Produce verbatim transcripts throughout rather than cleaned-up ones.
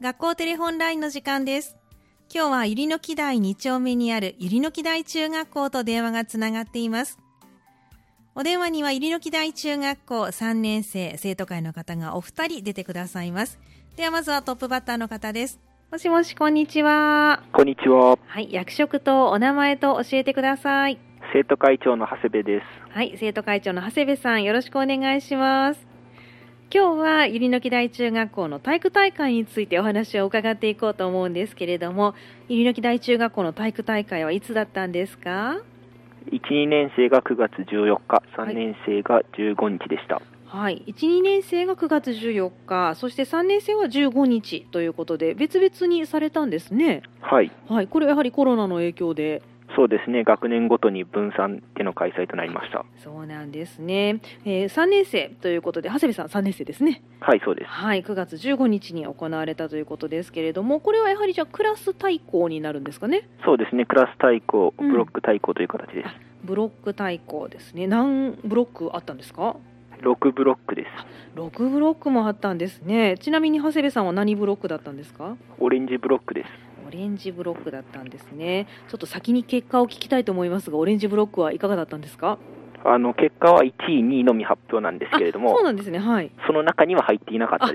学校テレホンラインの時間です。今日はゆりの木台に丁目にあるゆりの木台中学校と電話がつながっています。お電話にはゆりの木台中学校さんねん生生徒会の方がお二人出てくださいます。ではまずはトップバッターの方です。もしもし、こんにちは。 こんにちは。 はい、役職とお名前と教えてください。 生徒会長の長谷部です。 はい、生徒会長の長谷部さん、よろしくお願いします。今日はゆりの木台中学校の体育大会についてお話を伺っていこうと思うんですけれども、ゆりの木台中学校の体育大会はいつだったんですか？ いち、にねん生がくがつじゅうよっか、さんねん生がじゅうごにちでした。 はい、いち、にねん生がくがつじゅうよっか、そしてさんねん生はじゅうごにちということで別々にされたんですね。 はい、 はい、これやはりコロナの影響で。 そうですね、学年ごとに分散での開催となりました。 そうなんですね、えー、さんねん生ということで長谷部さんさんねん生ですね。 はい、そうです。 はい、くがつじゅうごにちに行われたということですけれども、これはやはりじゃあクラス対抗になるんですかね？ そうですね、クラス対抗、ブロック対抗という形です。 うん、ブロック対抗ですね。何ブロックあったんですか？ ろくブロックです。 ろくブロックもあったんですね。ちなみに長谷部さんは何ブロックだったんですか？ オレンジブロックです。 オレンジブロックだったんですね。ちょっと先に結果を聞きたいと思いますが、オレンジブロックはいかがだったんですか？ あの結果はいちい、にいのみ発表なんですけれども、 そうなんですね。はい。 その中には入っていなかったです。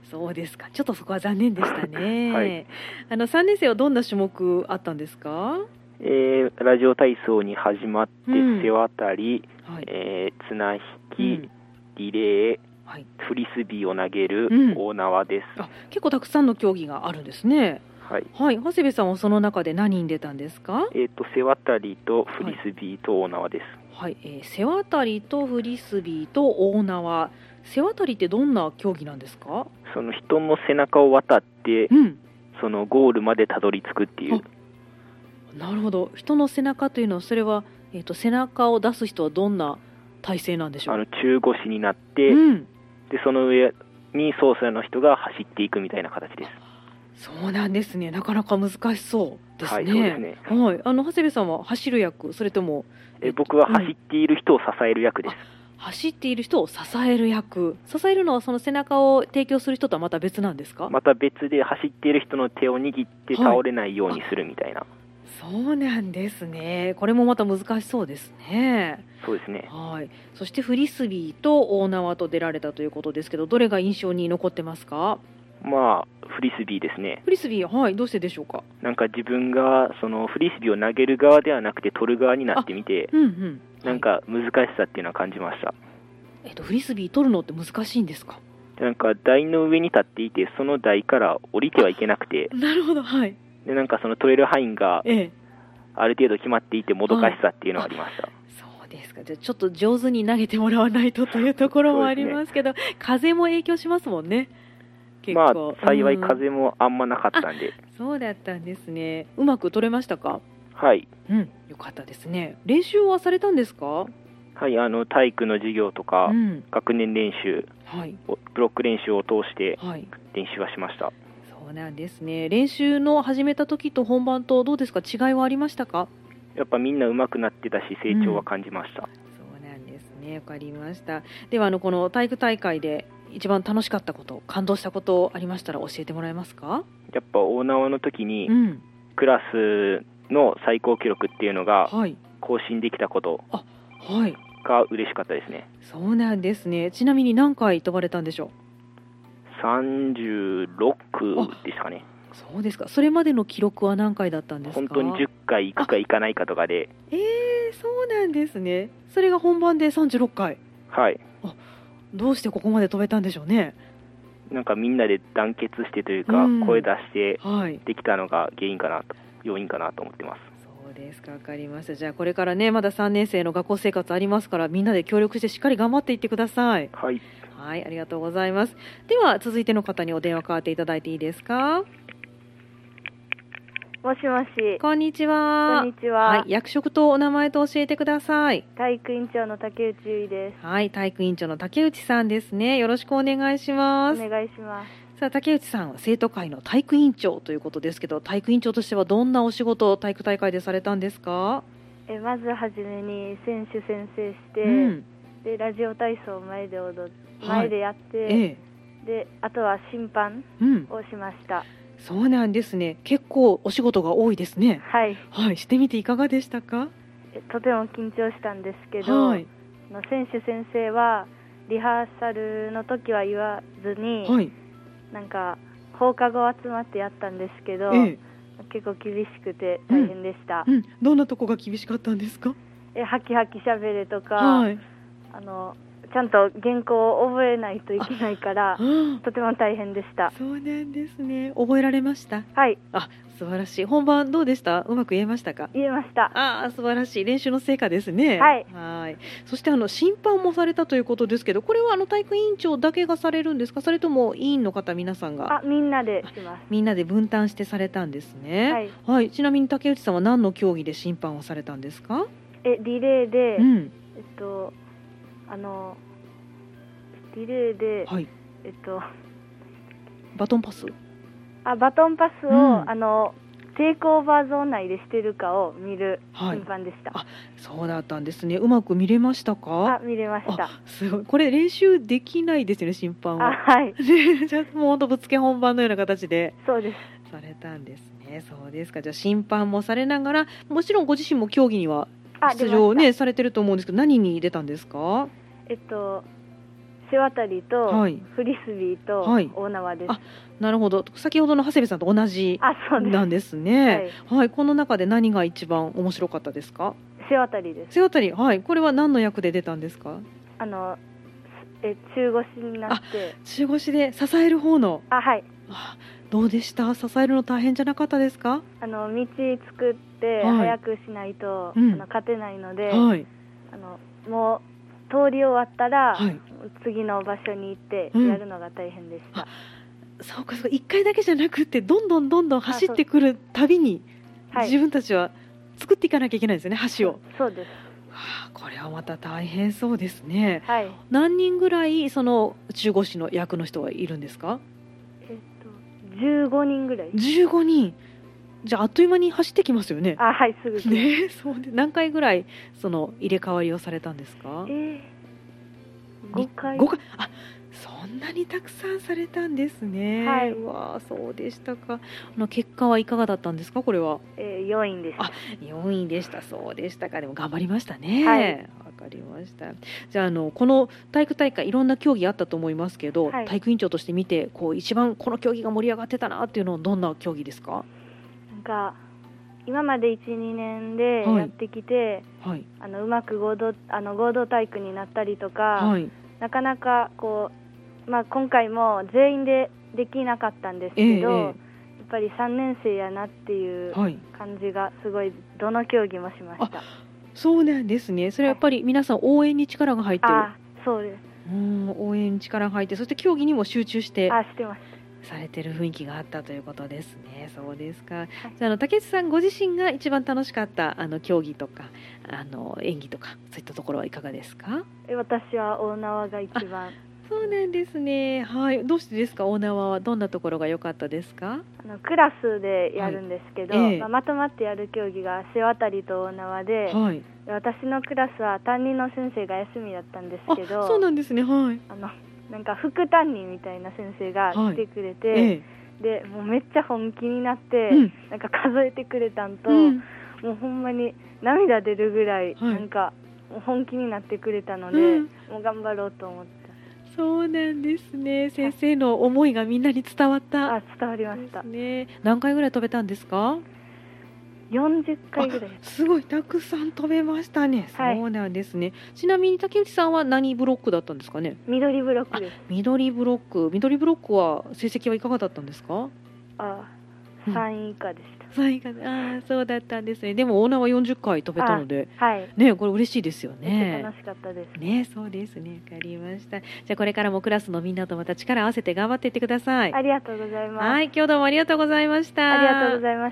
そうですか。ちょっとそこは残念でしたね。 はい、 あのさんねん生はどんな種目あったんですか？ えー、ラジオ体操に始まって、うん、背渡り、 はい、 えー、綱引き、うん、リレー、 はい、 フリスビーを投げる、うん、大縄です。 あ、結構たくさんの競技があるんですね。 はい、 はい、長谷部さんはその中で何に出たんですか？ えーと、背渡りとフリスビーと大縄です。 はい、はい、えー、背渡りとフリスビーと大縄。背渡りってどんな競技なんですか？ その人の背中を渡って、うん、そのゴールまでたどり着くっていう。 なるほど。人の背中というのはそれは、えーと、背中を出す人はどんな体勢なんでしょう？ あの中腰になって、うん、でその上に走者の人が走っていくみたいな形です。 そうなんですね。なかなか難しそうですね。 はい、そうですね。 はい、あの長谷部さんは走る役、それともえ僕は走っている人を支える役です。うん、 走っている人を支える役。支えるのはその背中を提供する人とはまた別なんですか？ また別で走っている人の手を握って倒れないようにするみたいな。はい、 そうなんですね。これもまた難しそうですね。 そうですね。 はい。そしてフリスビーと大縄と出られたということですけど、どれが印象に残ってますか？ まあフリスビーですね。 フリスビー、はい、どうしてでしょうか？ なんか自分がそのフリスビーを投げる側ではなくて取る側になってみて、うんうん、なんか難しさっていうのは感じました。 えっとフリスビー取るのって難しいんですか？ なんか台の上に立っていて、その台から降りてはいけなくて、 なるほど、はい。 でなんかその取れる範囲がある程度決まっていてもどかしさっていうのがありました。はい、 そうですか。じゃあちょっと上手に投げてもらわないとというところもありますけど、ね、風も影響しますもんね。 まあ幸い風もあんまなかったんで、うん、 そうだったんですね。うまく取れましたか？ はい、 うん、よかったですね。練習はされたんですか？ はい、あの体育の授業とか、うん、学年練習、はい、ブロック練習を通して練習はしました。はい、 そうなんですね。練習の始めた時と本番とどうですか？違いはありましたか？ やっぱみんな上手くなってたし成長は感じました。うん、 そうなんですね。わかりました。ではあのこの体育大会で一番楽しかったこと、感動したことありましたら教えてもらえますか？ やっぱ大縄の時に、うん、クラスの最高記録っていうのが更新できたことが嬉しかったですね。 そうなんですね。ちなみに何回飛ばれたんでしょう？ さんじゅうろくですかね。 そうですか。それまでの記録は何回だったんですか？ 本当にじゅっかい行くか行かないかとかで。 えー、そうなんですね。それが本番でさんじゅうろっかい。 はい。 あ、どうしてここまで飛べたんでしょうね。 なんかみんなで団結してというか、うん、声出してできたのが原因かなと、要因かなと思ってます。 そうですか、わかりました。じゃあこれからね、まださんねん生の学校生活ありますから、みんなで協力してしっかり頑張っていってください。 はい。 はい、ありがとうございます。では続いての方にお電話代わっていただいていいですか？ もしもし。 こんにちは。 こんにちは。 はい、役職とお名前と教えてください。 体育委員長の竹内結衣です。 はい、体育委員長の竹内さんですね。よろしくお願いします。 お願いします。 さあ、竹内さんは生徒会の体育委員長ということですけど、体育委員長としてはどんなお仕事を体育大会でされたんですか？ えまずはじめに選手宣誓して、うん、でラジオ体操を前で踊っ、はい、前でやって、ええ、であとは審判をしました。うん、 そうなんですね。結構お仕事が多いですね。 はい、 はい、してみていかがでしたか？ とても緊張したんですけど、はい、の選手先生はリハーサルの時は言わずに、はい、なんか放課後集まってやったんですけど、ええ、結構厳しくて大変でした、 うんうん、どんなとこが厳しかったんですか？ えハキハキしゃべれとか、はい、あのちゃんと原稿を覚えないといけないからとても大変でした。 そうなんですね。覚えられました？ はい。 あ、素晴らしい。本番どうでした？うまく言えましたか？ 言えました。 ああ、素晴らしい。練習の成果ですね。 はい。 はい。そしてあの審判もされたということですけど、これはあの体育委員長だけがされるんですか？それとも委員の方皆さんが？ あ、みんなでします。 みんなで分担してされたんですね。 はい。 はい。ちなみに竹内さんは何の競技で審判をされたんですか？ え、リレーで、うん、えっとあの。リレーで、はい、えっと、 バトンパスあバトンパスを、うん、あのテイクオーバーゾーン内でしてるかを見る審判でした、 はい、あ、そうだったんですね。うまく見れましたか？ あ、見れました。 すごい。これ練習できないですよね、審判は。 あ、はい。 じゃあもう本当ぶつけ本番のような形でそうですされたんですね。そうですか。じゃあ審判もされながら、もちろんご自身も競技には出場ねされてると思うんですけど、何に出たんですか？ えっと背渡りと、はい、フリスビーと大縄です、はい、 あ、なるほど。先ほどの長谷部さんと同じなんですね。す、はいはい、この中で何が一番面白かったですか？ 背渡りです。 背渡り、はい。これは何の役で出たんですか？ あのえ中腰になって。 中腰で支える方の。 あ、はい。 あ、どうでした？支えるの大変じゃなかったですか？ あの道作って早くしないと、はい、あの勝てないので、うん、はい、あのもう通り終わったら、はい、次の場所に行ってやるのが大変でした、 うん、そうかそうか。いっかいだけじゃなくてどんどんどんどん走ってくるたびに自分たちは作っていかなきゃいけないんですよね、橋を。 そうです、 はあ、これはまた大変そうですね、 はい、 何人ぐらいその中腰の役の人がいるんですか？ えっとじゅうごにんぐらい。 じゅうごにん。じゃああっという間に走ってきますよね。 あ、はい、すぐね。そうで、何回ぐらいその入れ替わりをされたんですか？ えー、ごかい。 ごかい。あ、そんなにたくさんされたんですね。 はい。 わあ、そうでしたか。あの結果はいかがだったんですか？これは。 えー、よんいでした。 あ、よんいでした。そうでしたか。でも頑張りましたね。 はい。 わかりました。じゃあ、あのこの体育大会いろんな競技あったと思いますけど、はい、体育委員長として見てこう一番この競技が盛り上がってたなっていうのはどんな競技ですか？ なんか今までいち、にねんでやってきて、はい、あのうまく合同、あの合同体育になったりとか、はい、なかなかこう、まあ、今回も全員でできなかったんですけど、えー、やっぱりさんねん生やなっていう感じがすごいどの競技もしました。 そうなんですね。それはやっぱり皆さん応援に力が入ってる。 あ、そうです。 うん、応援に力が入って、そして競技にも集中してあ、してますされてる雰囲気があったということですね。そうですか。はい、じゃあ、あの竹内さんご自身が一番楽しかったあの競技とかあの演技とかそういったところはいかがですか？ え、私は大縄が一番。 そうなんですね。はい。どうしてですか？大縄はどんなところが良かったですか？ あのクラスでやるんですけど、はい、ええ、まあ、まとまってやる競技が背渡りと大縄で、はい、私のクラスは担任の先生が休みだったんですけど。 あ、そうなんですね。はい。 あのなんか副担任みたいな先生が来てくれて、はい、ええ、でもうめっちゃ本気になって、うん、なんか数えてくれたんと、うん、もうほんまに涙出るぐらい、はい、なんかもう本気になってくれたので、うん、もう頑張ろうと思って。 そうなんですね。先生の思いがみんなに伝わった。 あ、伝わりました、 ね。何回ぐらい飛べたんですか？ よんじゅっかいぐらい。 すごいたくさん飛べましたね、はい、そうなんですね。ちなみに竹内さんは何ブロックだったんですかね？ 緑ブロックです。 緑ブロック緑ブロックは成績はいかがだったんですか？ あ、さんい以下でした、うん、 さんい以下。あ、そうだったんですね。でも大縄よんじゅっかい飛べたので、 はい、 ね、これ嬉しいですよね。 楽しかったですね。そうですね。わかりました。じゃあこれからもクラスのみんなとまた力を合わせて頑張っていってください。 ありがとうございます。 はい、今日どうもありがとうございました。 ありがとうございました。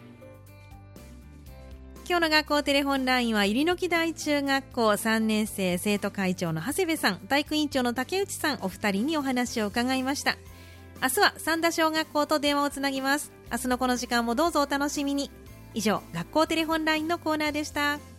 今日の学校テレホンラインは入野木台中学校さんねん生生徒会長の長谷部さん、体育委員長の竹内さん、お二人にお話を伺いました。明日は三田小学校と電話をつなぎます。明日のこの時間もどうぞお楽しみに。以上、学校テレホンラインのコーナーでした。